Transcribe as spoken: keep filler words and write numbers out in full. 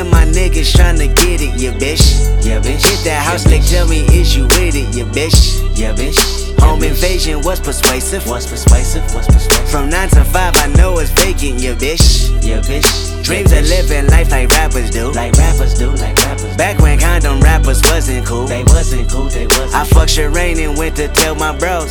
and my niggas tryna get it, yeah bitch. Yeah bitch. Hit that house, yeah, like tell me is you with it, yeah bitch. Yeah bitch. Home invasion was persuasive. Was persuasive. Was persuasive. From nine to five, I know it's vacant, yeah bitch. Yeah bitch. Dreams of living life like rappers do. Like rappers do. Like rappers. Back when condom rappers wasn't cool. They wasn't cool. They wasn't. I fucked Sherane and went to tell my bros.